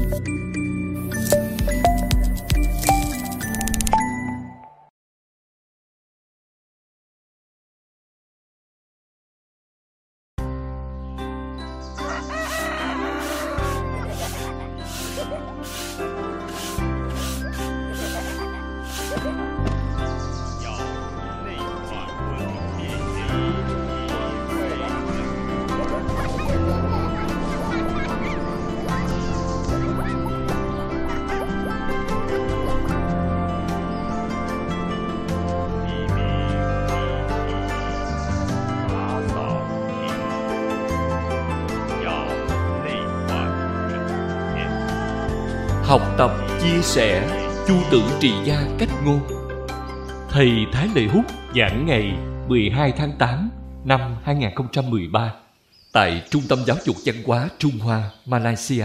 Học tập chia sẻ Chu Tử Trì Gia Cách Ngôn. Thầy Thái Lệ Hút giảng ngày 12 tháng 8 năm 2013 tại Trung tâm Giáo dục Văn hóa Trung Hoa, Malaysia.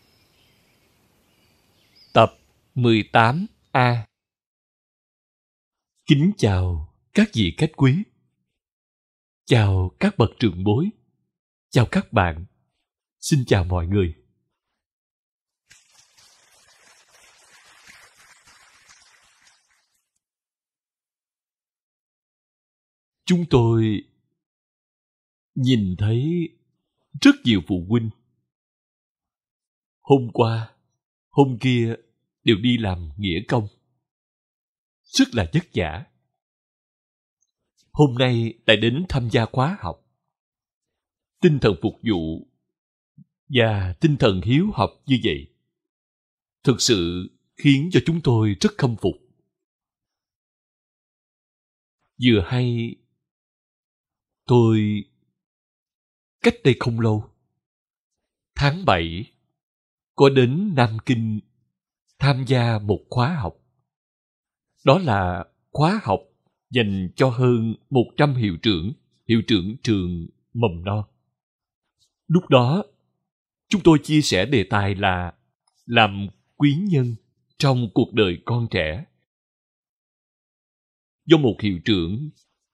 Tập 18A. Kính chào các vị khách quý. Chào các bậc trưởng bối. Chào các bạn. Xin chào mọi người. Chúng tôi nhìn thấy rất nhiều phụ huynh hôm qua, hôm kia đều đi làm nghĩa công, rất là vất vả. Hôm nay lại đến tham gia khóa học. Tinh thần phục vụ và tinh thần hiếu học như vậy thực sự khiến cho chúng tôi rất khâm phục. Vừa hay tôi cách đây không lâu, tháng 7, có đến Nam Kinh tham gia một khóa học. Đó là khóa học dành cho hơn 100 hiệu trưởng trường mầm non. Lúc đó, chúng tôi chia sẻ đề tài là làm quý nhân trong cuộc đời con trẻ. Do một hiệu trưởng,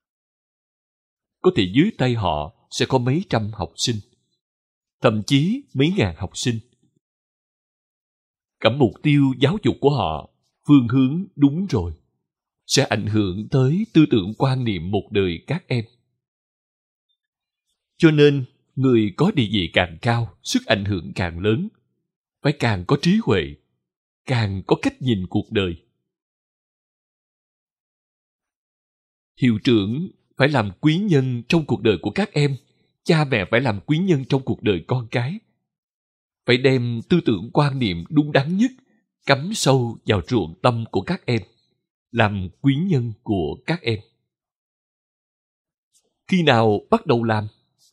có thể dưới tay họ sẽ có mấy trăm học sinh, thậm chí mấy ngàn học sinh. Cả mục tiêu giáo dục của họ, phương hướng đúng rồi, sẽ ảnh hưởng tới tư tưởng quan niệm một đời các em. Cho nên, người có địa vị càng cao, sức ảnh hưởng càng lớn, phải càng có trí huệ, càng có cách nhìn cuộc đời. Hiệu trưởng phải làm quý nhân trong cuộc đời của các em, cha mẹ phải làm quý nhân trong cuộc đời con cái. Phải đem tư tưởng quan niệm đúng đắn nhất cắm sâu vào ruộng tâm của các em, làm quý nhân của các em. Khi nào bắt đầu làm?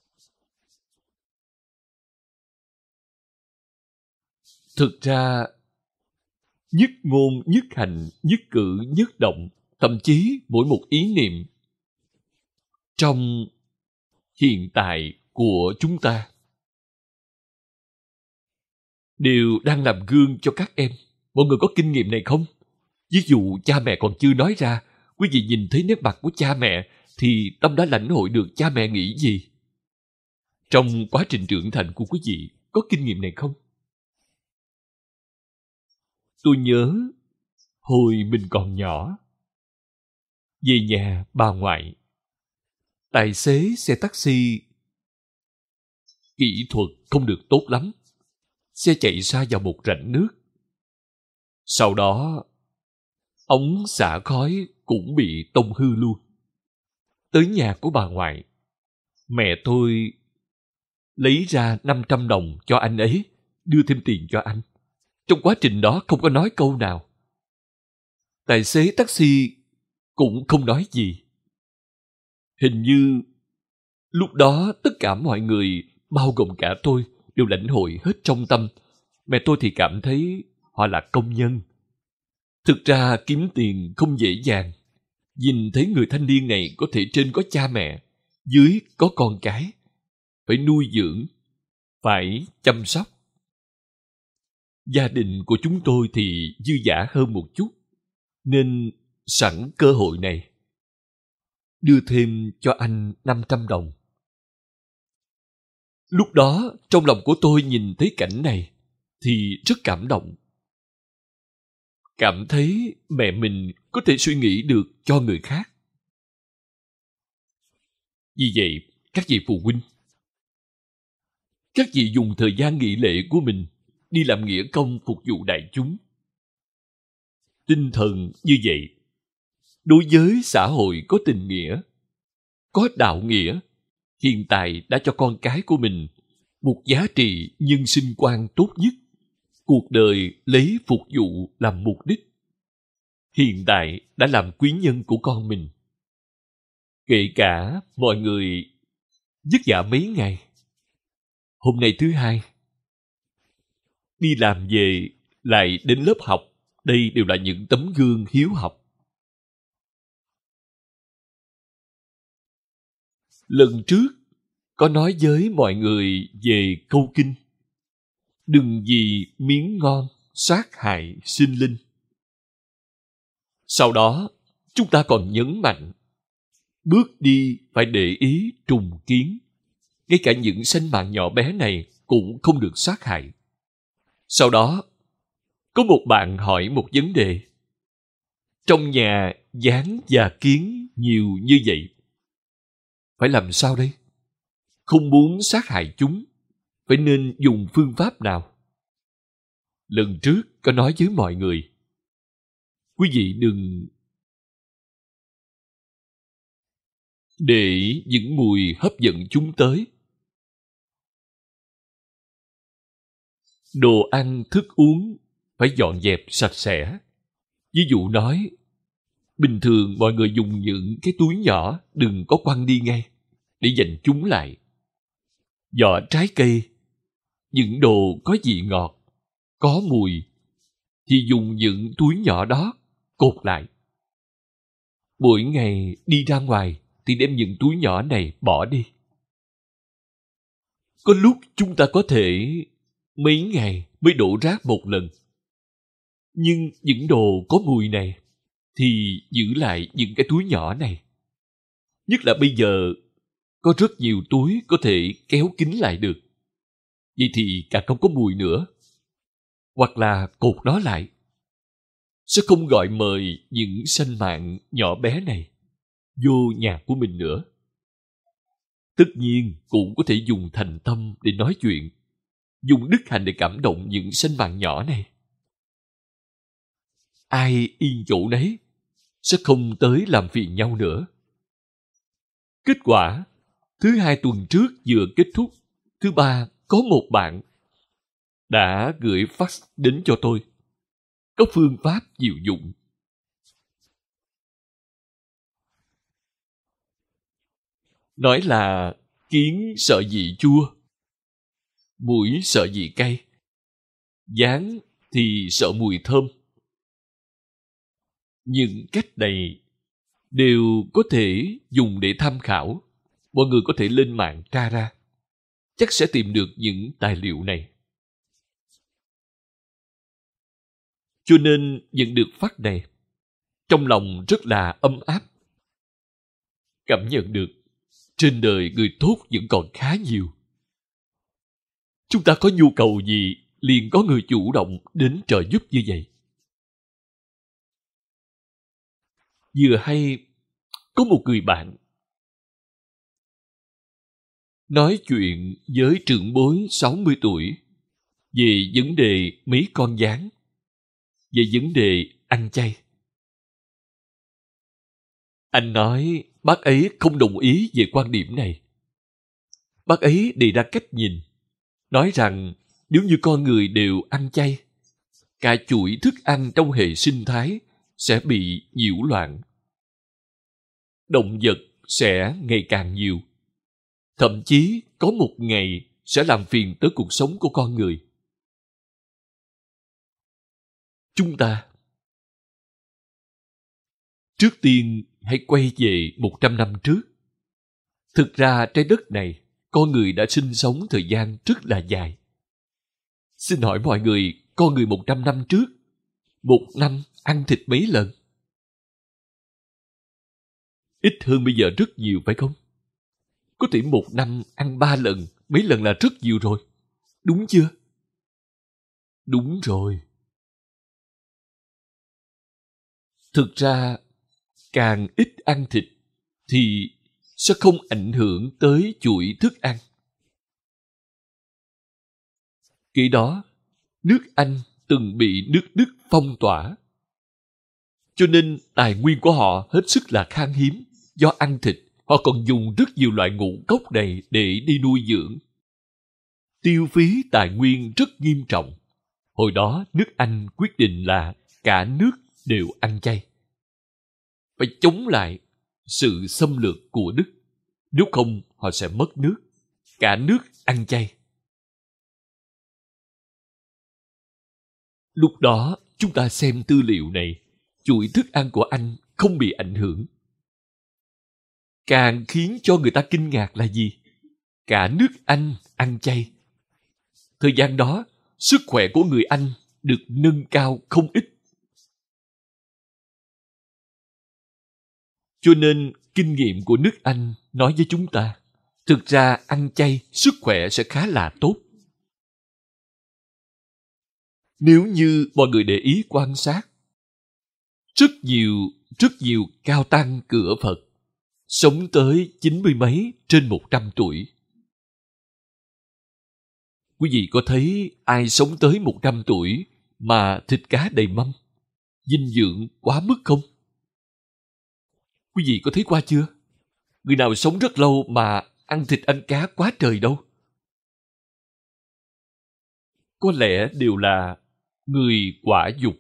Thực ra, nhất ngôn, nhất hành, nhất cử, nhất động, thậm chí mỗi một ý niệm trong hiện tại của chúng ta đều đang làm gương cho các em. Mọi người có kinh nghiệm này không? Ví dụ cha mẹ còn chưa nói ra, quý vị nhìn thấy nét mặt của cha mẹ thì tâm đã lãnh hội được cha mẹ nghĩ gì. Trong quá trình trưởng thành của quý vị có kinh nghiệm này không? Tôi nhớ hồi mình còn nhỏ, về nhà bà ngoại, tài xế xe taxi kỹ thuật không được tốt lắm, xe chạy xa vào một rãnh nước. Sau đó ống xả khói cũng bị tông hư luôn. Tới nhà của bà ngoại, mẹ tôi lấy ra 500 đồng cho anh ấy, đưa thêm tiền cho anh. Trong quá trình đó không có nói câu nào. Tài xế taxi cũng không nói gì. Hình như lúc đó tất cả mọi người, bao gồm cả tôi, đều lãnh hội hết trong tâm. Mẹ tôi thì cảm thấy họ là công nhân. Thực ra kiếm tiền không dễ dàng. Nhìn thấy người thanh niên này có thể trên có cha mẹ, dưới có con cái, phải nuôi dưỡng, phải chăm sóc. Gia đình của chúng tôi thì dư dả hơn một chút, nên sẵn cơ hội này, đưa thêm cho anh 500 đồng. Lúc đó, trong lòng của tôi nhìn thấy cảnh này, thì rất cảm động. Cảm thấy mẹ mình có thể suy nghĩ được cho người khác. Vì vậy, các vị phụ huynh, các vị dùng thời gian nghỉ lễ của mình đi làm nghĩa công phục vụ đại chúng. Tinh thần như vậy, đối với xã hội có tình nghĩa, có đạo nghĩa, hiện tại đã cho con cái của mình một giá trị nhân sinh quan tốt nhất, cuộc đời lấy phục vụ làm mục đích. Hiện tại đã làm quý nhân của con mình. Kể cả mọi người vất vả mấy ngày, hôm nay thứ hai, đi làm về lại đến lớp học, đây đều là những tấm gương hiếu học. Lần trước có nói với mọi người về câu kinh: đừng vì miếng ngon sát hại sinh linh. Sau đó chúng ta còn nhấn mạnh bước đi phải để ý trùng kiến, ngay cả những sinh mạng nhỏ bé này cũng không được sát hại. Sau đó có một bạn hỏi một vấn đề: trong nhà gián và kiến nhiều như vậy, phải làm sao đây? Không muốn sát hại chúng, phải nên dùng phương pháp nào? Lần trước có nói với mọi người, quý vị đừng để những mùi hấp dẫn chúng tới. Đồ ăn, thức uống phải dọn dẹp sạch sẽ. Ví dụ nói, bình thường mọi người dùng những cái túi nhỏ đừng có quăng đi ngay, để dành chúng lại. Vỏ trái cây, những đồ có vị ngọt, có mùi, thì dùng những túi nhỏ đó cột lại. Mỗi ngày đi ra ngoài thì đem những túi nhỏ này bỏ đi. Có lúc chúng ta có thể mấy ngày mới đổ rác một lần. Nhưng những đồ có mùi này thì giữ lại những cái túi nhỏ này. Nhất là bây giờ có rất nhiều túi có thể kéo kín lại được. Vậy thì càng không có mùi nữa. Hoặc là cột nó lại, sẽ không gọi mời những sinh mạng nhỏ bé này vô nhà của mình nữa. Tất nhiên cũng có thể dùng thành tâm để nói chuyện, dùng đức hạnh để cảm động những sinh mạng nhỏ này. Ai yên chỗ nấy, sẽ không tới làm phiền nhau nữa. Kết quả, thứ hai tuần trước vừa kết thúc, thứ ba có một bạn đã gửi fax đến cho tôi. Có phương pháp diệu dụng. Nói là kiến sợ vị chua, muỗi sợ vị cay, gián thì sợ mùi thơm. Những cách này đều có thể dùng để tham khảo. Mọi người có thể lên mạng tra ra, chắc sẽ tìm được những tài liệu này. Cho nên nhận được fax này, trong lòng rất là ấm áp. Cảm nhận được trên đời người tốt vẫn còn khá nhiều. Chúng ta có nhu cầu gì liền có người chủ động đến trợ giúp như vậy. Vừa hay có một người bạn nói chuyện với trưởng bối 60 tuổi về vấn đề mấy con gián, về vấn đề ăn chay. Anh nói bác ấy không đồng ý về quan điểm này. Bác ấy đề ra cách nhìn, nói rằng nếu như con người đều ăn chay, cả chuỗi thức ăn trong hệ sinh thái sẽ bị nhiễu loạn. Động vật sẽ ngày càng nhiều. Thậm chí có một ngày sẽ làm phiền tới cuộc sống của con người. Chúng ta trước tiên hãy quay về 100 năm trước. Thực ra trái đất này, con người đã sinh sống thời gian rất là dài. Xin hỏi mọi người, con người 100 năm trước, một năm ăn thịt mấy lần? Ít hơn bây giờ rất nhiều phải không? Có thể một năm ăn 3 lần, mấy lần là rất nhiều rồi. Đúng chưa? Đúng rồi. Thực ra, càng ít ăn thịt thì sẽ không ảnh hưởng tới chuỗi thức ăn. Khi đó, nước Anh từng bị nước Đức phong tỏa. Cho nên tài nguyên của họ hết sức là khan hiếm. Do ăn thịt, họ còn dùng rất nhiều loại ngũ cốc này để đi nuôi dưỡng. Tiêu phí tài nguyên rất nghiêm trọng. Hồi đó, nước Anh quyết định là cả nước đều ăn chay. Phải chống lại sự xâm lược của Đức. Nếu không, họ sẽ mất nước. Cả nước ăn chay. Lúc đó, chúng ta xem tư liệu này, chuỗi thức ăn của Anh không bị ảnh hưởng. Càng khiến cho người ta kinh ngạc là gì? Cả nước Anh ăn chay. Thời gian đó, sức khỏe của người Anh được nâng cao không ít. Cho nên, kinh nghiệm của nước Anh nói với chúng ta, thực ra ăn chay sức khỏe sẽ khá là tốt. Nếu như mọi người để ý quan sát, rất nhiều cao tăng cửa Phật sống tới 90 mấy trên 100 tuổi. Quý vị có thấy ai sống tới 100 tuổi mà thịt cá đầy mâm, dinh dưỡng quá mức không? Quý vị có thấy qua chưa? Người nào sống rất lâu mà ăn thịt ăn cá quá trời đâu. Có lẽ đều là người quả dục,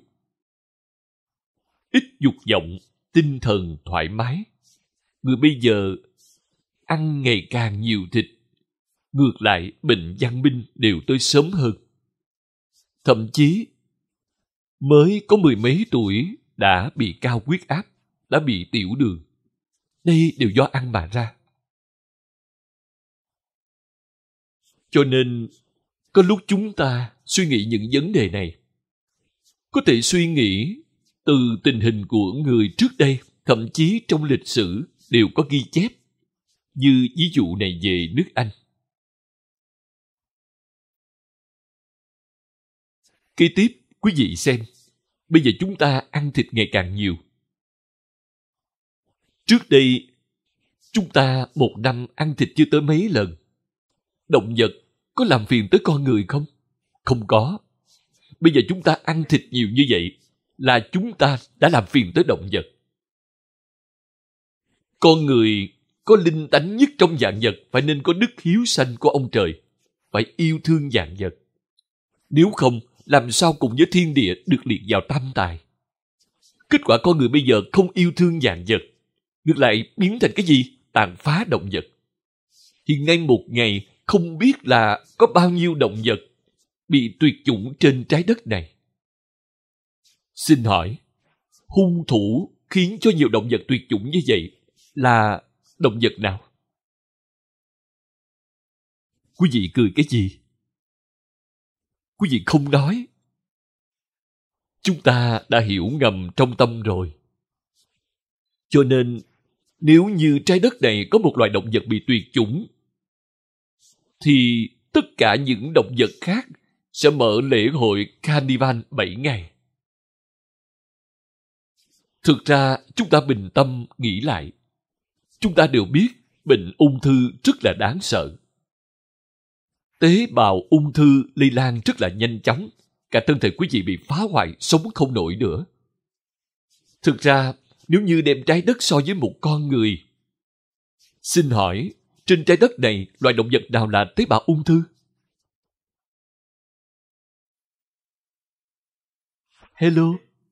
ít dục vọng, tinh thần thoải mái. Người bây giờ ăn ngày càng nhiều thịt, ngược lại bệnh văn minh đều tới sớm hơn. Thậm chí mới có mười mấy tuổi đã bị cao huyết áp, đã bị tiểu đường. Đây đều do ăn mà ra. Cho nên có lúc chúng ta suy nghĩ những vấn đề này, có thể suy nghĩ từ tình hình của người trước đây, thậm chí trong lịch sử đều có ghi chép, như ví dụ này về nước Anh. Kế tiếp, quý vị xem, bây giờ chúng ta ăn thịt ngày càng nhiều. Trước đây, chúng ta một năm ăn thịt chưa tới mấy lần. Động vật có làm phiền tới con người không? Không có. Bây giờ chúng ta ăn thịt nhiều như vậy là chúng ta đã làm phiền tới động vật. Con người có linh tánh nhất trong vạn vật, phải nên có đức hiếu sanh của ông trời, phải yêu thương vạn vật. Nếu không, làm sao cùng với thiên địa được liệt vào tam tài? Kết quả con người bây giờ không yêu thương vạn vật, ngược lại biến thành cái gì? Tàn phá động vật. Hiện nay một ngày không biết là có bao nhiêu động vật bị tuyệt chủng trên trái đất này. Xin hỏi, hung thủ khiến cho nhiều động vật tuyệt chủng như vậy là động vật nào? Quý vị cười cái gì? Quý vị không nói. Chúng ta đã hiểu ngầm trong tâm rồi. Cho nên, nếu như trái đất này có một loài động vật bị tuyệt chủng, thì tất cả những động vật khác sẽ mở lễ hội Carnival 7 ngày. Thực ra, chúng ta bình tâm nghĩ lại. Chúng ta đều biết bệnh ung thư rất là đáng sợ. Tế bào ung thư lây lan rất là nhanh chóng. Cả thân thể quý vị bị phá hoại, sống không nổi nữa. Thực ra, nếu như đem trái đất so với một con người, xin hỏi, trên trái đất này, loài động vật nào là tế bào ung thư? Hello?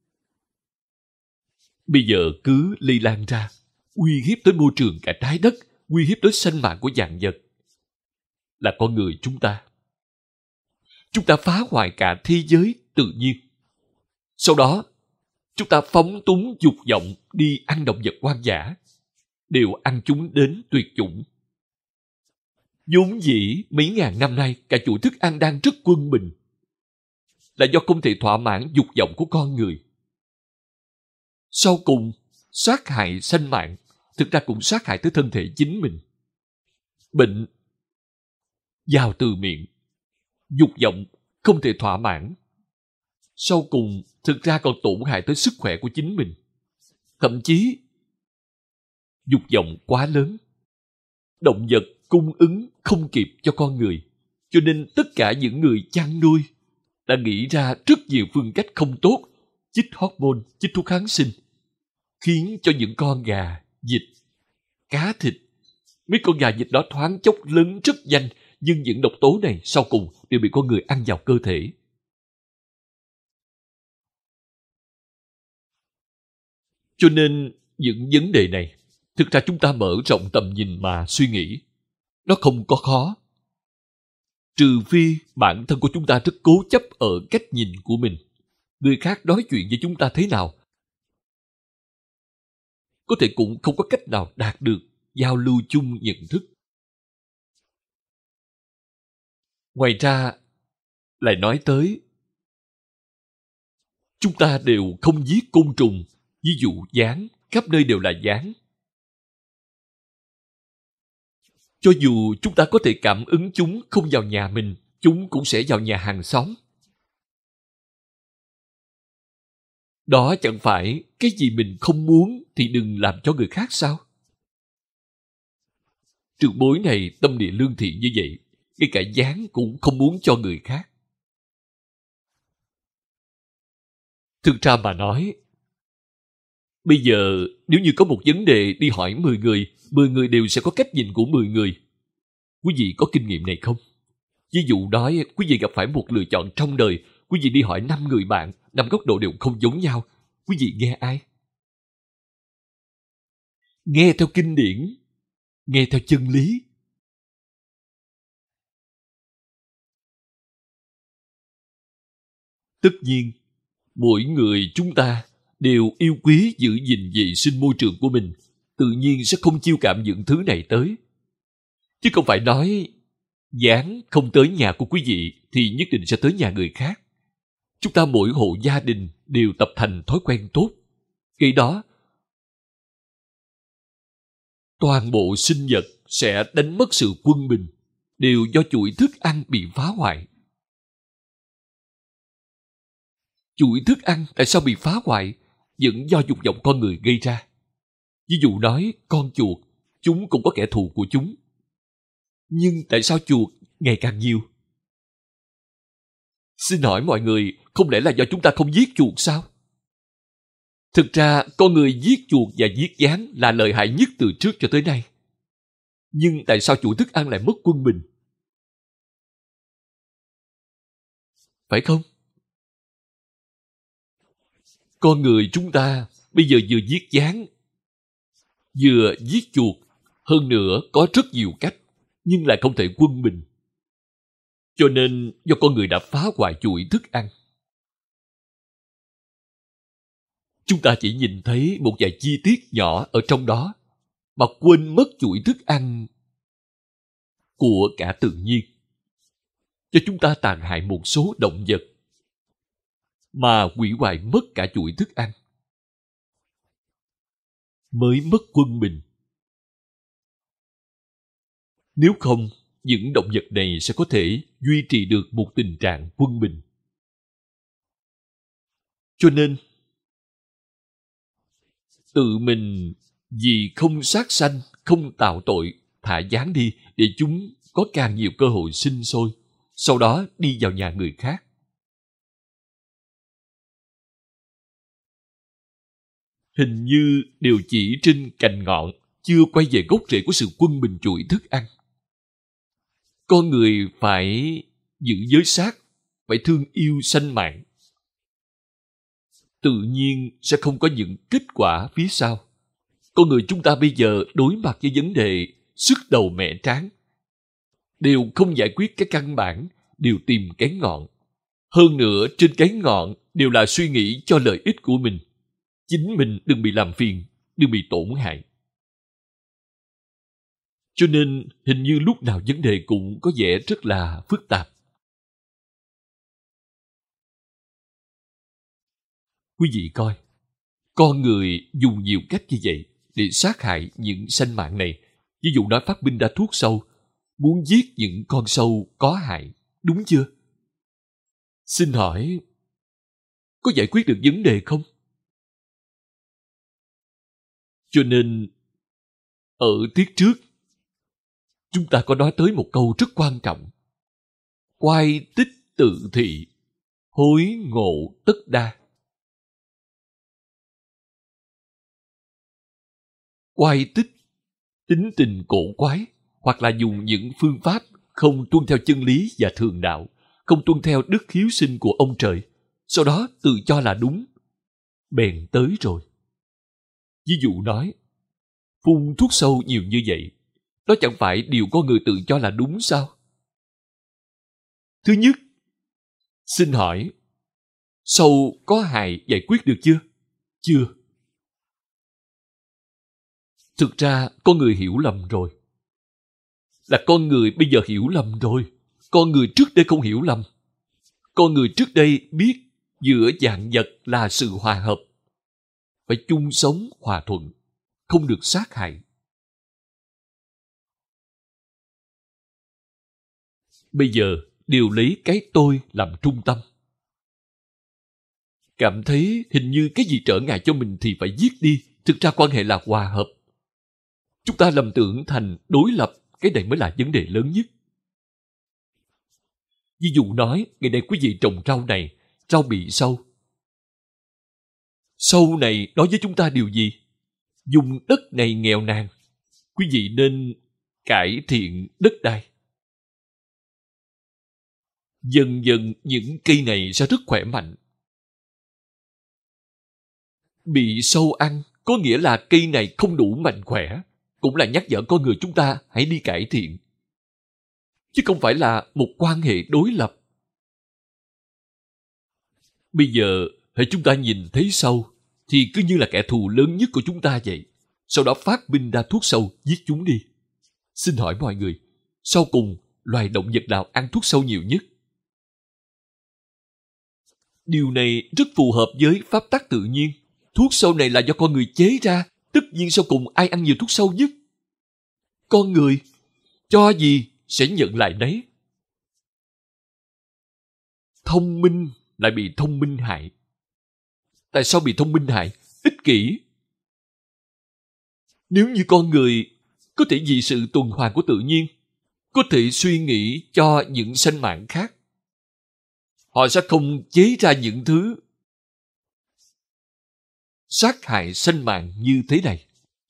Bây giờ cứ lây lan ra, uy hiếp tới môi trường cả trái đất, uy hiếp tới sinh mạng của vạn vật. Là con người chúng ta. Chúng ta phá hoại cả thế giới tự nhiên. Sau đó, chúng ta phóng túng dục vọng đi ăn động vật hoang dã, đều ăn chúng đến tuyệt chủng. Vốn dĩ mấy ngàn năm nay cả chuỗi thức ăn đang rất quân bình, là do không thể thỏa mãn dục vọng của con người. Sau cùng, sát hại sanh mạng, thực ra cũng sát hại tới thân thể chính mình. Bệnh vào từ miệng, dục vọng không thể thỏa mãn, sau cùng thực ra còn tổn hại tới sức khỏe của chính mình. Thậm chí, dục vọng quá lớn. Động vật cung ứng không kịp cho con người, cho nên tất cả những người chăn nuôi đã nghĩ ra rất nhiều phương cách không tốt, chích hormone, chích thuốc kháng sinh, khiến cho những con gà, vịt, cá thịt, mấy con gà vịt đó thoáng chốc lớn rất nhanh, nhưng những độc tố này sau cùng đều bị con người ăn vào cơ thể. Cho nên những vấn đề này, thực ra chúng ta mở rộng tầm nhìn mà suy nghĩ, nó không có khó. Trừ phi bản thân của chúng ta rất cố chấp ở cách nhìn của mình. Người khác nói chuyện với chúng ta thế nào, có thể cũng không có cách nào đạt được giao lưu chung nhận thức. Ngoài ra, lại nói tới, chúng ta đều không giết côn trùng, ví dụ gián, khắp nơi đều là gián. Cho dù chúng ta có thể cảm ứng chúng không vào nhà mình, chúng cũng sẽ vào nhà hàng xóm. Đó chẳng phải cái gì mình không muốn thì đừng làm cho người khác sao? Trưởng bối này tâm địa lương thiện như vậy, ngay cả gián cũng không muốn cho người khác. Thực ra mà nói, bây giờ nếu như có một vấn đề đi hỏi 10 người, 10 người đều sẽ có cách nhìn của 10 người. Quý vị có kinh nghiệm này không? Ví dụ nói, quý vị gặp phải một lựa chọn trong đời, quý vị đi hỏi 5 người bạn, 5 góc độ đều không giống nhau. Quý vị nghe ai? Nghe theo kinh điển, nghe theo chân lý. Tất nhiên, mỗi người chúng ta đều yêu quý giữ gìn vệ sinh môi trường của mình, tự nhiên sẽ không chiêu cảm những thứ này tới. Chứ không phải nói gián không tới nhà của quý vị thì nhất định sẽ tới nhà người khác. Chúng ta mỗi hộ gia đình đều tập thành thói quen tốt. Khi đó, toàn bộ sinh vật sẽ đánh mất sự quân bình, đều do chuỗi thức ăn bị phá hoại. Chuỗi thức ăn tại sao bị phá hoại? Vẫn do dục vọng con người gây ra. Ví dụ nói, con chuột, chúng cũng có kẻ thù của chúng. Nhưng tại sao chuột ngày càng nhiều? Xin hỏi mọi người, không lẽ là do chúng ta không giết chuột sao? Thực ra, con người giết chuột và giết gián là lợi hại nhất từ trước cho tới nay. Nhưng tại sao chuỗi thức ăn lại mất quân bình? Phải không? Con người chúng ta bây giờ vừa giết gián, vừa giết chuột, hơn nữa có rất nhiều cách, nhưng lại không thể quân bình. Cho nên do con người đã phá hoại chuỗi thức ăn. Chúng ta chỉ nhìn thấy một vài chi tiết nhỏ ở trong đó, mà quên mất chuỗi thức ăn của cả tự nhiên. Cho chúng ta tàn hại một số động vật, mà hủy hoại mất cả chuỗi thức ăn, mới mất quân bình. Nếu không, những động vật này sẽ có thể duy trì được một tình trạng quân bình. Cho nên, tự mình vì không sát sanh, không tạo tội, thả gián đi để chúng có càng nhiều cơ hội sinh sôi, sau đó đi vào nhà người khác. Hình như đều chỉ trên cành ngọn, chưa quay về gốc rễ của sự quân bình chuỗi thức ăn. Con người phải giữ giới sát, phải thương yêu sanh mạng. Tự nhiên sẽ không có những kết quả phía sau. Con người chúng ta bây giờ đối mặt với vấn đề sức đầu mẻ trán, đều không giải quyết cái căn bản, đều tìm cái ngọn. Hơn nữa trên cái ngọn đều là suy nghĩ cho lợi ích của mình. Chính mình đừng bị làm phiền, đừng bị tổn hại. Cho nên hình như lúc nào vấn đề cũng có vẻ rất là phức tạp. Quý vị coi, con người dùng nhiều cách như vậy để sát hại những sanh mạng này. Ví dụ nói phát minh ra thuốc sâu, muốn giết những con sâu có hại, đúng chưa? Xin hỏi, có giải quyết được vấn đề không? Cho nên, ở tiết trước, chúng ta có nói tới một câu rất quan trọng. Quay tích tự thị, hối ngộ tất đa. Quay tích, tính tình cổ quái, hoặc là dùng những phương pháp không tuân theo chân lý và thường đạo, không tuân theo đức hiếu sinh của ông trời, sau đó tự cho là đúng, bèn tới rồi. Ví dụ nói, phun thuốc sâu nhiều như vậy, đó chẳng phải điều con người tự cho là đúng sao? Thứ nhất, xin hỏi, sâu có hại giải quyết được chưa? Chưa. Thực ra, con người hiểu lầm rồi. Là con người bây giờ hiểu lầm rồi. Con người trước đây không hiểu lầm. Con người trước đây biết giữa vạn vật là sự hòa hợp. Phải chung sống hòa thuận, không được sát hại. Bây giờ đều lấy cái tôi làm trung tâm. Cảm thấy hình như cái gì trở ngại cho mình thì phải giết đi. Thực ra quan hệ là hòa hợp. Chúng ta lầm tưởng thành đối lập, cái này mới là vấn đề lớn nhất. Ví dụ nói, ngày nay quý vị trồng rau này, rau bị sâu. Sâu này nói với chúng ta điều gì? Dùng đất này nghèo nàn, quý vị nên cải thiện đất đai. Dần dần những cây này sẽ rất khỏe mạnh. Bị sâu ăn có nghĩa là cây này không đủ mạnh khỏe, cũng là nhắc nhở con người chúng ta hãy đi cải thiện. Chứ không phải là một quan hệ đối lập. Bây giờ, hãy chúng ta nhìn thấy sâu, thì cứ như là kẻ thù lớn nhất của chúng ta vậy. Sau đó phát minh ra thuốc sâu, giết chúng đi. Xin hỏi mọi người, sau cùng, loài động vật nào ăn thuốc sâu nhiều nhất? Điều này rất phù hợp với pháp tắc tự nhiên. Thuốc sâu này là do con người chế ra, tất nhiên sau cùng ai ăn nhiều thuốc sâu nhất? Con người, cho gì sẽ nhận lại nấy. Thông minh lại bị thông minh hại. Tại sao bị thông minh hại? Ích kỷ. Nếu như con người có thể vì sự tuần hoàn của tự nhiên, có thể suy nghĩ cho những sinh mạng khác, họ sẽ không chế ra những thứ sát hại sinh mạng như thế này.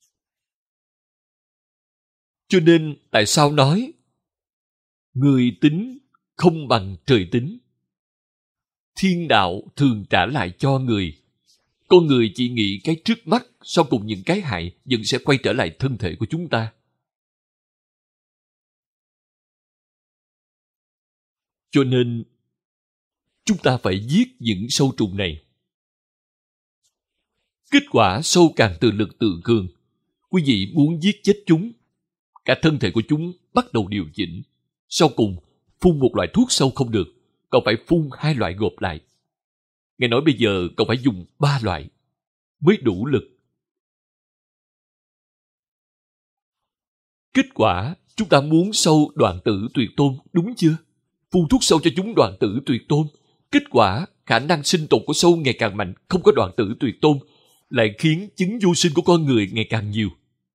Cho nên tại sao nói người tính không bằng trời tính? Thiên đạo thường trả lại cho người. Con người chỉ nghĩ cái trước mắt, sau cùng những cái hại vẫn sẽ quay trở lại thân thể của chúng ta. Cho nên chúng ta phải giết những sâu trùng này. Kết quả sâu càng tự lực tự cường. Quý vị muốn giết chết chúng, cả thân thể của chúng bắt đầu điều chỉnh. Sau cùng, phun một loại thuốc sâu không được, cậu phải phun 2 loại gộp lại. Nghe nói bây giờ cậu phải dùng 3 loại mới đủ lực. Kết quả, chúng ta muốn sâu đoạn tử tuyệt tôn, đúng chưa? Phun thuốc sâu cho chúng đoạn tử tuyệt tôn. Kết quả, khả năng sinh tồn của sâu ngày càng mạnh, không có đoạn tử tuyệt tôn, lại khiến chứng vô sinh của con người ngày càng nhiều.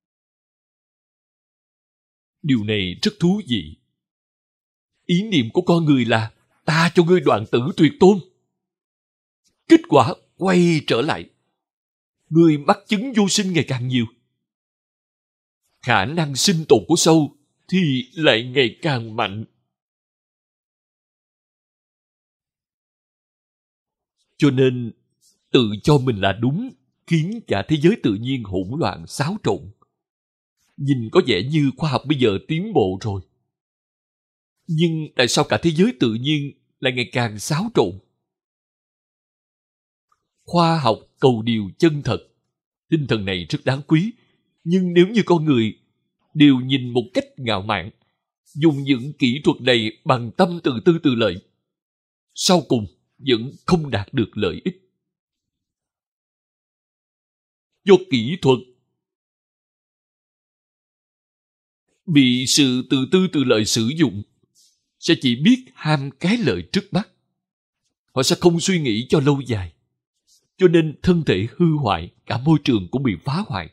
Điều này rất thú vị. Ý niệm của con người là ta cho ngươi đoạn tử tuyệt tôn. Kết quả quay trở lại, người mắc chứng vô sinh ngày càng nhiều. Khả năng sinh tồn của sâu thì lại ngày càng mạnh. Cho nên, tự cho mình là đúng, khiến cả thế giới tự nhiên hỗn loạn xáo trộn. Nhìn có vẻ như khoa học bây giờ tiến bộ rồi. Nhưng tại sao cả thế giới tự nhiên lại ngày càng xáo trộn? Khoa học cầu điều chân thật. Tinh thần này rất đáng quý. Nhưng nếu như con người đều nhìn một cách ngạo mạn, dùng những kỹ thuật này bằng tâm tự tư tự lợi, sau cùng vẫn không đạt được lợi ích. Do kỹ thuật bị sự tự tư tự lợi sử dụng, sẽ chỉ biết ham cái lợi trước mắt. Họ sẽ không suy nghĩ cho lâu dài. cho nên thân thể hư hoại, cả môi trường cũng bị phá hoại.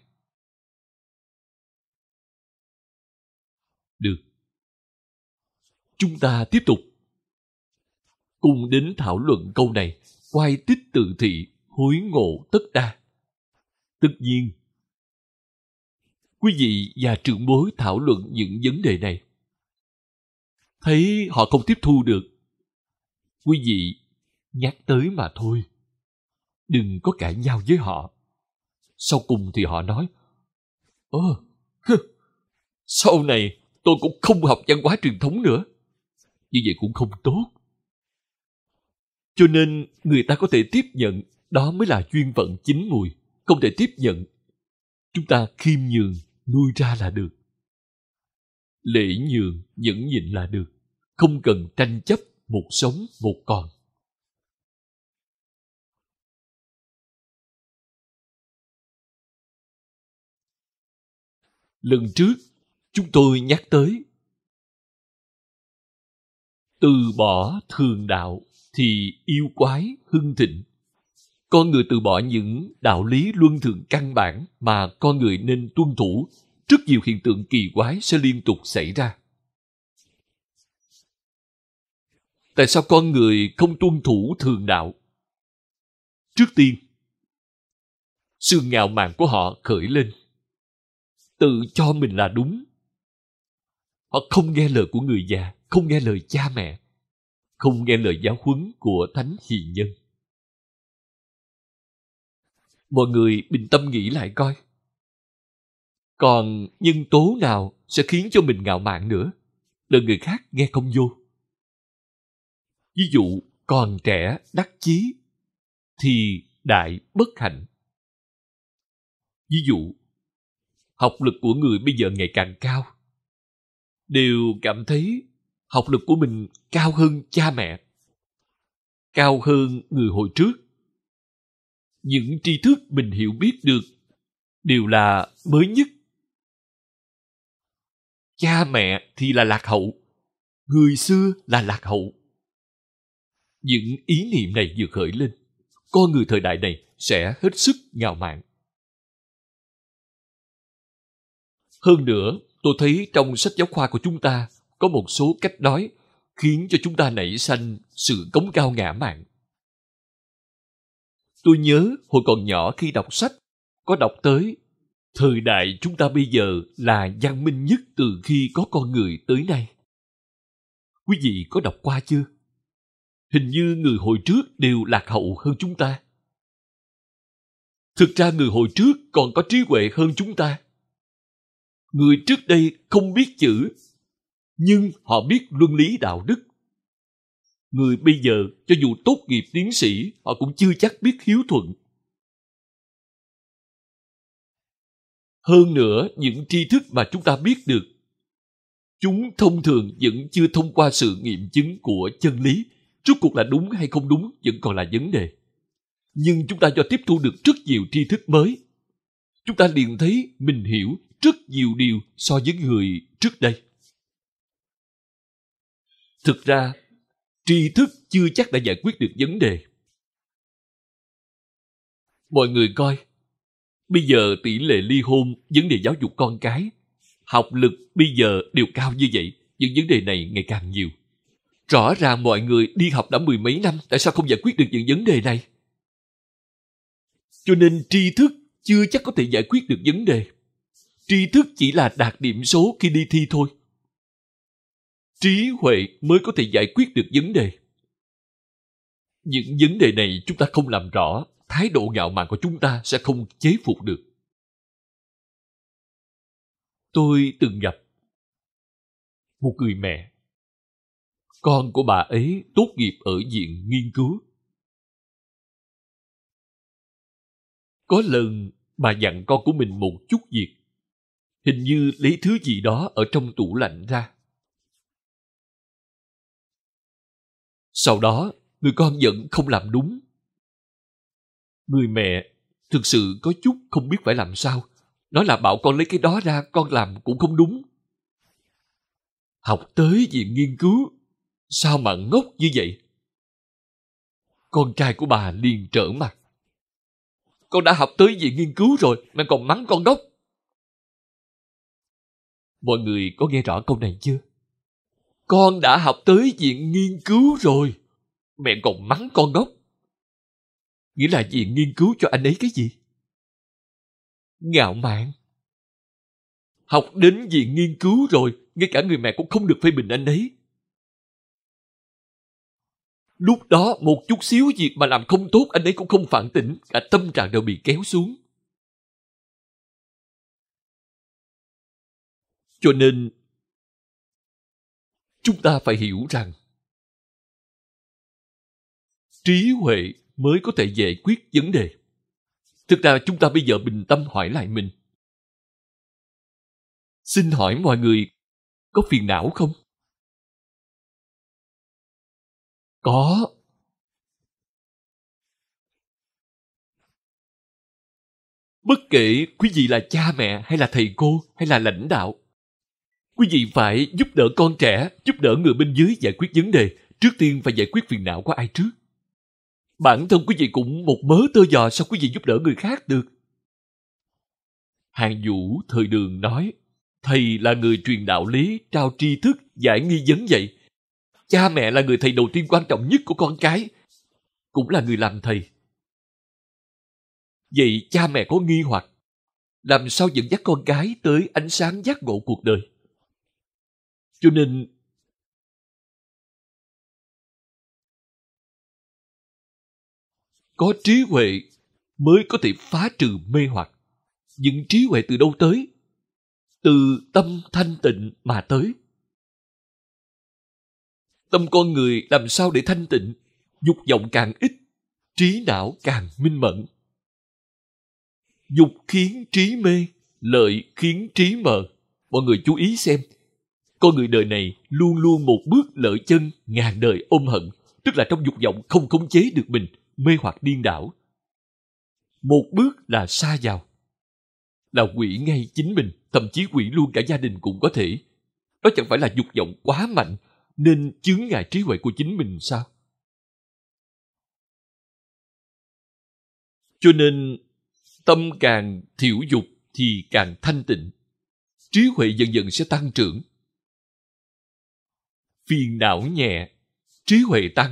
Được. Chúng ta tiếp tục. Cùng đến thảo luận câu này, quay tích tự thị, hối ngộ tất đa. Tất nhiên, quý vị và trưởng bối thảo luận những vấn đề này. Thấy họ không tiếp thu được, quý vị nhắc tới mà thôi. Đừng có cãi nhau với họ. Sau cùng thì họ nói, sau này tôi cũng không học văn hóa truyền thống nữa. Như vậy cũng không tốt. Cho nên người ta có thể tiếp nhận, đó mới là duyên phận chín mùi. Không thể tiếp nhận, chúng ta khiêm nhường, nuôi ra là được. Lễ nhường, nhẫn nhịn là được. Không cần tranh chấp một sống một còn. Lần trước, chúng tôi nhắc tới từ bỏ thường đạo thì yêu quái hưng thịnh. Con người từ bỏ những đạo lý luân thường căn bản mà con người nên tuân thủ, rất nhiều hiện tượng kỳ quái sẽ liên tục xảy ra. Tại sao con người không tuân thủ thường đạo? Trước tiên, sự ngạo mạn của họ khởi lên, tự cho mình là đúng. Họ không nghe lời của người già, không nghe lời cha mẹ, không nghe lời giáo huấn của thánh hiền nhân. Mọi người bình tâm nghĩ lại coi, còn nhân tố nào sẽ khiến cho mình ngạo mạn nữa, lời người khác nghe không vô? Ví dụ, còn trẻ đắc chí thì đại bất hạnh. Ví dụ, học lực của người bây giờ ngày càng cao, đều cảm thấy học lực của mình cao hơn cha mẹ, cao hơn người hồi trước. Những tri thức mình hiểu biết được đều là mới nhất. Cha mẹ thì là lạc hậu, người xưa là lạc hậu. Những ý niệm này vừa khởi lên, con người thời đại này sẽ hết sức ngạo mạn. Hơn nữa, tôi thấy trong sách giáo khoa của chúng ta có một số cách nói khiến cho chúng ta nảy sanh sự cống cao ngã mạn. Tôi nhớ hồi còn nhỏ khi đọc sách, có đọc tới thời đại chúng ta bây giờ là văn minh nhất từ khi có con người tới nay. Quý vị có đọc qua chưa? Hình như người hồi trước đều lạc hậu hơn chúng ta. Thực ra người hồi trước còn có trí huệ hơn chúng ta. Người trước đây không biết chữ, nhưng họ biết luân lý đạo đức. Người bây giờ, cho dù tốt nghiệp tiến sĩ, họ cũng chưa chắc biết hiếu thuận. Hơn nữa, những tri thức mà chúng ta biết được, chúng thông thường vẫn chưa thông qua sự nghiệm chứng của chân lý. Rốt cuộc là đúng hay không đúng vẫn còn là vấn đề. Nhưng chúng ta do tiếp thu được rất nhiều tri thức mới, chúng ta liền thấy mình hiểu rất nhiều điều so với người trước đây. Thực ra, tri thức chưa chắc đã giải quyết được vấn đề. Mọi người coi, bây giờ tỷ lệ ly hôn, vấn đề giáo dục con cái, học lực bây giờ đều cao như vậy, những vấn đề này ngày càng nhiều. Rõ ràng mọi người đi học đã mười mấy năm, tại sao không giải quyết được những vấn đề này? Cho nên tri thức chưa chắc có thể giải quyết được vấn đề. Tri thức chỉ là đạt điểm số khi đi thi thôi. Trí huệ mới có thể giải quyết được vấn đề. Những vấn đề này chúng ta không làm rõ, thái độ ngạo mạn của chúng ta sẽ không chế phục được. Tôi từng gặp một người mẹ. Con của bà ấy tốt nghiệp ở viện nghiên cứu. Có lần bà dặn con của mình một chút việc. Hình như lấy thứ gì đó ở trong tủ lạnh ra. Sau đó, người con vẫn không làm đúng. Người mẹ thực sự có chút không biết phải làm sao. Nói là bảo con lấy cái đó ra, con làm cũng không đúng. Học tới viện nghiên cứu, sao mà ngốc như vậy? Con trai của bà liền trở mặt. Con đã học tới viện nghiên cứu rồi, mẹ còn mắng con ngốc. Mọi người có nghe rõ câu này chưa? Con đã học tới viện nghiên cứu rồi, mẹ còn mắng con ngốc. Nghĩa là viện nghiên cứu cho anh ấy cái gì? Ngạo mạn. Học đến viện nghiên cứu rồi, ngay cả người mẹ cũng không được phê bình anh ấy. Lúc đó một chút xíu việc mà làm không tốt anh ấy cũng không phản tỉnh, cả tâm trạng đều bị kéo xuống. Cho nên chúng ta phải hiểu rằng trí huệ mới có thể giải quyết vấn đề. Thực ra chúng ta bây giờ bình tâm hỏi lại mình. Xin hỏi mọi người có phiền não không? Có. Bất kể quý vị là cha mẹ hay là thầy cô hay là lãnh đạo, quý vị phải giúp đỡ con trẻ, giúp đỡ người bên dưới giải quyết vấn đề. Trước tiên phải giải quyết phiền não của ai trước? Bản thân quý vị cũng một mớ tơ giò, sao quý vị giúp đỡ người khác được? Hàng Vũ thời Đường nói, thầy là người truyền đạo lý, trao tri thức, giải nghi vấn vậy. Cha mẹ là người thầy đầu tiên quan trọng nhất của con cái, cũng là người làm thầy. Vậy cha mẹ có nghi hoặc, làm sao dẫn dắt con cái tới ánh sáng giác ngộ cuộc đời? Cho nên có trí huệ mới có thể phá trừ mê hoặc. Những trí huệ từ đâu tới? Từ tâm thanh tịnh mà tới. Tâm con người làm sao để thanh tịnh? Dục vọng càng ít, trí não càng minh mẫn. Dục khiến trí mê, lợi khiến trí mờ. Mọi người chú ý xem, con người đời này luôn luôn một bước lợi chân, ngàn đời ôm hận. Tức là trong dục vọng không khống chế được mình, mê hoặc điên đảo. Một bước là sa vào, là hủy ngay chính mình, thậm chí hủy luôn cả gia đình cũng có thể. Đó chẳng phải là dục vọng quá mạnh nên chướng ngại trí huệ của chính mình sao? Cho nên tâm càng thiểu dục thì càng thanh tịnh, trí huệ dần dần sẽ tăng trưởng. Phiền não nhẹ, trí huệ tăng.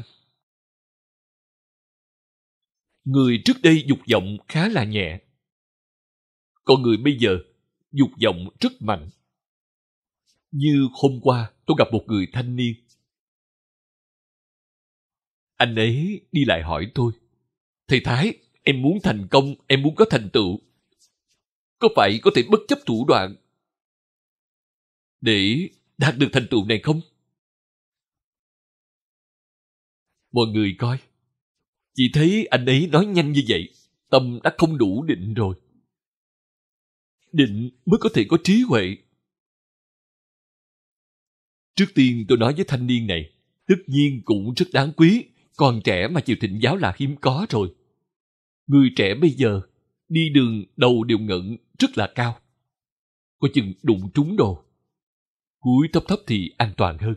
Người trước đây dục vọng khá là nhẹ, còn người bây giờ dục vọng rất mạnh. Như hôm qua tôi gặp một người thanh niên. Anh ấy đi lại hỏi tôi, thầy Thái, em muốn thành công, em muốn có thành tựu. Có phải có thể bất chấp thủ đoạn để đạt được thành tựu này không? Mọi người coi, chỉ thấy anh ấy nói nhanh như vậy, tâm đã không đủ định rồi. Định mới có thể có trí huệ. Trước tiên tôi nói với thanh niên này, tất nhiên cũng rất đáng quý, còn trẻ mà chịu thịnh giáo là hiếm có rồi. Người trẻ bây giờ đi đường đầu đều ngẩng rất là cao, coi chừng đụng trúng đồ. Cúi thấp thấp thì an toàn hơn.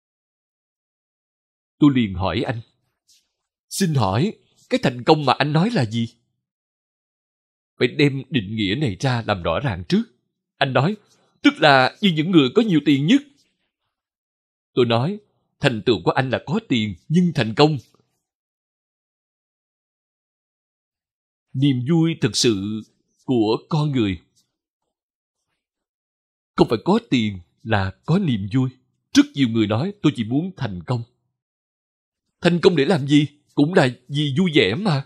Tôi liền hỏi anh, xin hỏi cái thành công mà anh nói là gì? Phải đem định nghĩa này ra làm rõ ràng trước. Anh nói, tức là như những người có nhiều tiền nhất. Tôi nói, thành tựu của anh là có tiền nhưng thành công. Niềm vui thực sự của con người không phải có tiền là có niềm vui. Rất nhiều người nói tôi chỉ muốn thành công. Thành công để làm gì? Cũng là vì vui vẻ mà.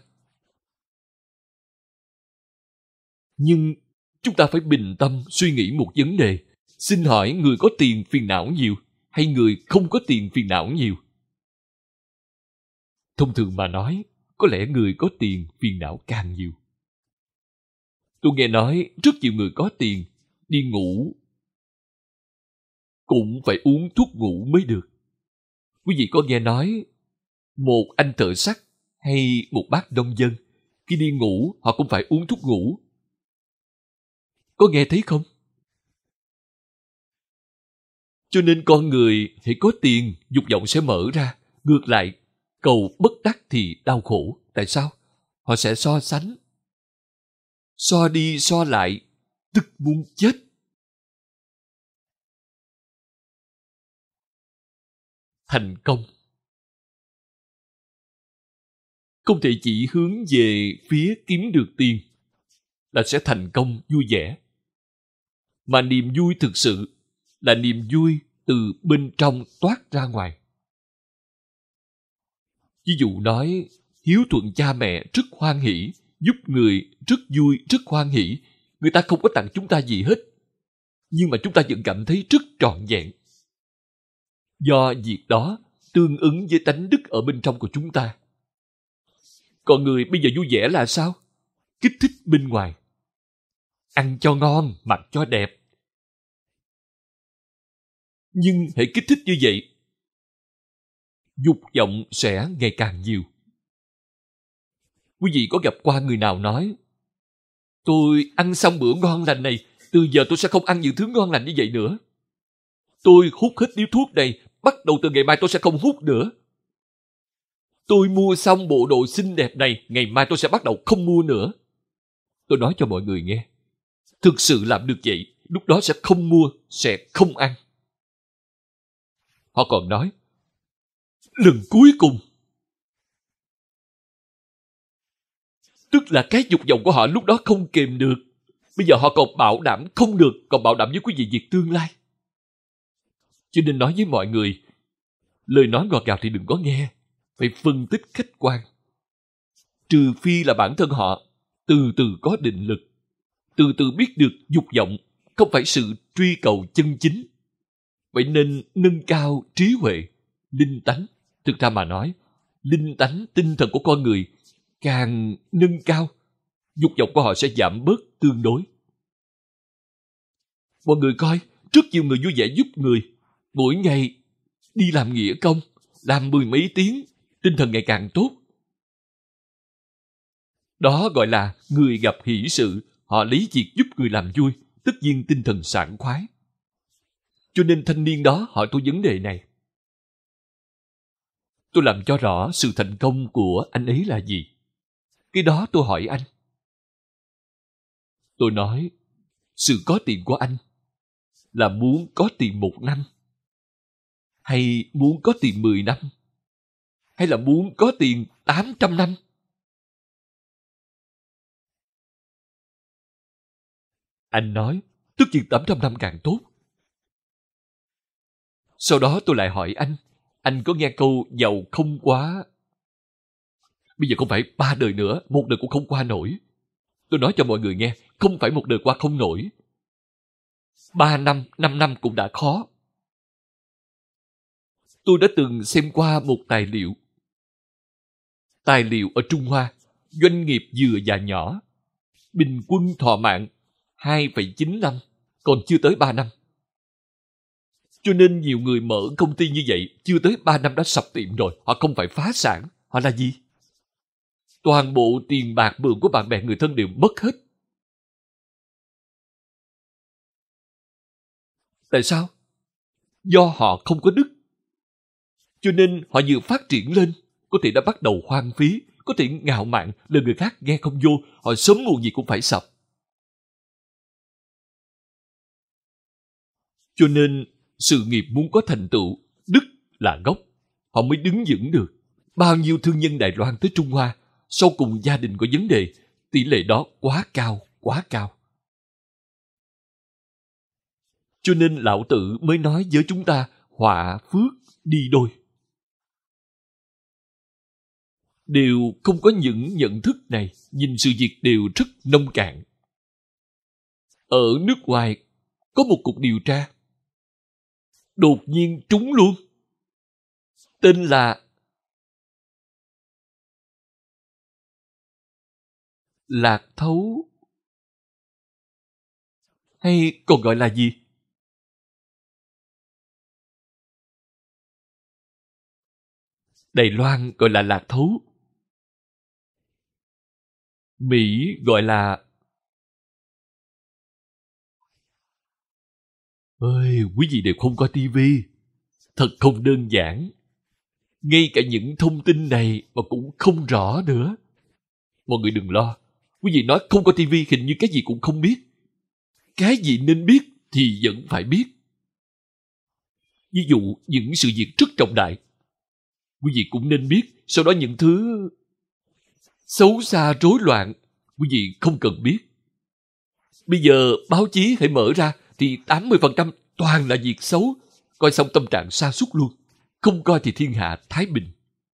Nhưng chúng ta phải bình tâm suy nghĩ một vấn đề. Xin hỏi người có tiền phiền não nhiều hay người không có tiền phiền não nhiều? Thông thường mà nói, có lẽ người có tiền phiền não càng nhiều. Tôi nghe nói rất nhiều người có tiền đi ngủ cũng phải uống thuốc ngủ mới được. Quý vị có nghe nói một anh thợ sắt hay một bác nông dân khi đi ngủ họ cũng phải uống thuốc ngủ? Có nghe thấy không? Cho nên con người hãy có tiền, dục vọng sẽ mở ra. Ngược lại, cầu bất đắc thì đau khổ. Tại sao? Họ sẽ so sánh. So đi so lại, tức muốn chết. Thành công không thể chỉ hướng về phía kiếm được tiền là sẽ thành công vui vẻ, mà niềm vui thực sự là niềm vui từ bên trong toát ra ngoài. Ví dụ nói, hiếu thuận cha mẹ rất hoan hỷ, giúp người rất vui, rất hoan hỷ. Người ta không có tặng chúng ta gì hết, nhưng mà chúng ta vẫn cảm thấy rất trọn vẹn. Do việc đó tương ứng với tánh đức ở bên trong của chúng ta. Còn người bây giờ vui vẻ là sao? Kích thích bên ngoài. Ăn cho ngon, mặc cho đẹp. Nhưng hễ kích thích như vậy, dục vọng sẽ ngày càng nhiều. Quý vị có gặp qua người nào nói, tôi ăn xong bữa ngon lành này, từ giờ tôi sẽ không ăn những thứ ngon lành như vậy nữa. Tôi hút hết điếu thuốc này, bắt đầu từ ngày mai tôi sẽ không hút nữa. Tôi mua xong bộ đồ xinh đẹp này, ngày mai tôi sẽ bắt đầu không mua nữa. Tôi nói cho mọi người nghe, thực sự làm được vậy, lúc đó sẽ không mua, sẽ không ăn. Họ còn nói, lần cuối cùng. Tức là cái dục vọng của họ lúc đó không kềm được. Bây giờ họ còn bảo đảm không được, còn bảo đảm với quý vị việc tương lai. Cho nên nói với mọi người, lời nói ngọt ngào thì đừng có nghe, phải phân tích khách quan. Trừ phi là bản thân họ từ từ có định lực, từ từ biết được dục vọng không phải sự truy cầu chân chính. Vậy nên nâng cao trí huệ, linh tánh. Thực ra mà nói, linh tánh tinh thần của con người càng nâng cao, dục vọng của họ sẽ giảm bớt tương đối. Mọi người coi, rất nhiều người vui vẻ giúp người, mỗi ngày đi làm nghĩa công, làm 10 mấy tiếng, tinh thần ngày càng tốt. Đó gọi là người gặp hỷ sự, họ lấy việc giúp người làm vui, tất nhiên tinh thần sảng khoái. Cho nên thanh niên đó hỏi tôi vấn đề này. Tôi làm cho rõ sự thành công của anh ấy là gì. Cái đó tôi hỏi anh. Tôi nói, sự có tiền của anh là muốn có tiền 1 năm, hay muốn có tiền 10 năm, hay là muốn có tiền 800 năm? Anh nói, tất nhiên 800 năm càng tốt. Sau đó tôi lại hỏi anh có nghe câu giàu không quá? Bây giờ không phải 3 đời nữa, 1 đời cũng không qua nổi. Tôi nói cho mọi người nghe, không phải 1 đời qua không nổi. 3 năm, 5 năm cũng đã khó. Tôi đã từng xem qua một tài liệu. Tài liệu ở Trung Hoa, doanh nghiệp vừa và nhỏ, bình quân thọ mạng 2,9 năm, còn chưa tới 3 năm. Cho nên nhiều người mở công ty như vậy, chưa tới 3 năm đã sập tiệm rồi. Họ không phải phá sản, họ là gì? Toàn bộ tiền bạc mượn của bạn bè người thân đều mất hết. Tại sao? Do họ không có đức. Cho nên họ vừa phát triển lên, có thể đã bắt đầu hoang phí, có thể ngạo mạn, lời người khác nghe không vô, họ sớm muộn gì cũng phải sập. Cho nên, sự nghiệp muốn có thành tựu, đức là gốc, họ mới đứng vững được. Bao nhiêu thương nhân Đài Loan tới Trung Hoa, sau cùng gia đình có vấn đề, tỷ lệ đó quá cao, quá cao. Cho nên Lão Tử mới nói với chúng ta, họa phước đi đôi. Đều không có những nhận thức này, nhìn sự việc đều rất nông cạn. Ở nước ngoài, có một cuộc điều tra. Đột nhiên trúng luôn. Tên là Lạc Thấu, hay còn gọi là gì? Đài Loan gọi là Lạc Thấu, Mỹ gọi là... Ơi, quý vị đều không có tivi. Thật không đơn giản. Ngay cả những thông tin này mà cũng không rõ nữa. Mọi người đừng lo. Quý vị nói không có tivi hình như cái gì cũng không biết. Cái gì nên biết thì vẫn phải biết. Ví dụ những sự việc rất trọng đại, quý vị cũng nên biết. Sau đó những thứ xấu xa rối loạn, quý vị không cần biết. Bây giờ báo chí hãy mở ra thì 80% toàn là việc xấu. Coi xong tâm trạng sa sút luôn. Không coi thì thiên hạ thái bình.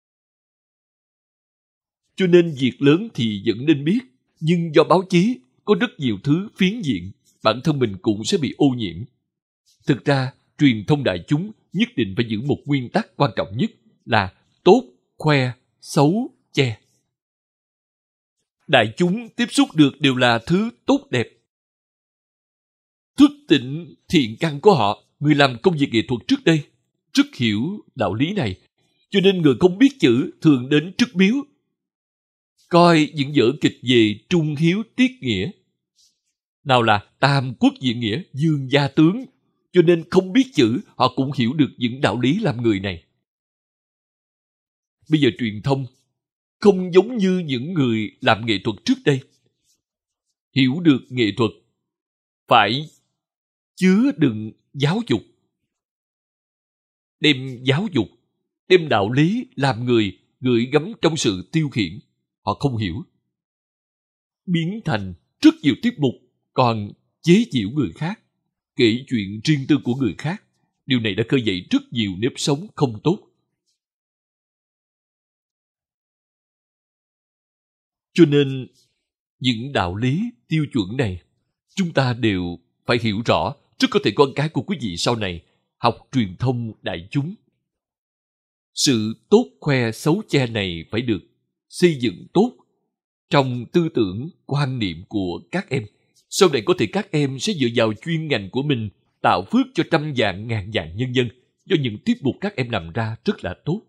Cho nên việc lớn thì vẫn nên biết. Nhưng do báo chí có rất nhiều thứ phiến diện, bản thân mình cũng sẽ bị ô nhiễm. Thực ra, truyền thông đại chúng nhất định phải giữ một nguyên tắc quan trọng nhất là tốt khoe, xấu che. Đại chúng tiếp xúc được đều là thứ tốt đẹp. Thức tỉnh thiện căn của họ, người làm công việc nghệ thuật trước đây rất hiểu đạo lý này, cho nên người không biết chữ thường đến trước miếu coi những vở kịch về trung hiếu tiết nghĩa, nào là tam quốc diện nghĩa, dương gia tướng, cho nên không biết chữ họ cũng hiểu được những đạo lý làm người này. Bây giờ truyền thông không giống như những người làm nghệ thuật trước đây. Hiểu được nghệ thuật phải chứa đựng giáo dục, đem giáo dục, đem đạo lý làm người gửi gắm trong sự tiêu khiển. Họ không hiểu, biến thành rất nhiều tiết mục còn chế giễu người khác, kể chuyện riêng tư của người khác. Điều này đã khơi dậy rất nhiều nếp sống không tốt. Cho nên những đạo lý tiêu chuẩn này chúng ta đều phải hiểu rõ, rất có thể con cái của quý vị sau này học truyền thông đại chúng. Sự tốt khoe xấu che này phải được xây dựng tốt trong tư tưởng, quan niệm của các em. Sau này có thể các em sẽ dựa vào chuyên ngành của mình tạo phước cho trăm vạn ngàn vạn nhân dân do những tiết mục các em làm ra rất là tốt.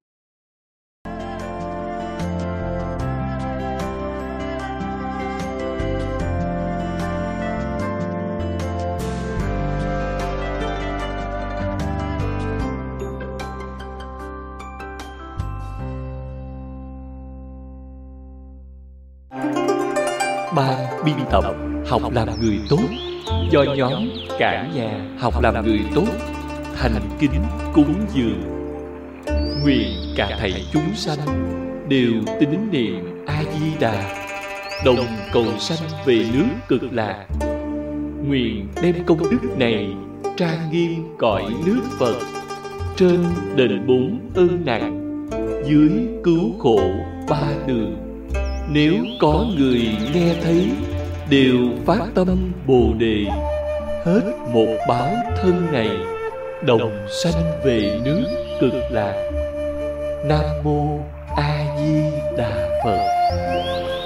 Ban biên tập Học làm người tốt do nhóm Cả nhà học làm người tốt thành kính cúng dường. Nguyện cả thảy chúng sanh đều tín niệm A Di Đà, đồng cầu sanh về nước Cực Lạc. Nguyện đem công đức này trang nghiêm cõi nước Phật, trên đền bốn ơn nặng, dưới cứu khổ ba đường. Nếu có người nghe thấy đều phát tâm Bồ Đề, hết một báo thân này, đồng sanh về nước Cực Lạc. Nam mô A Di Đà Phật.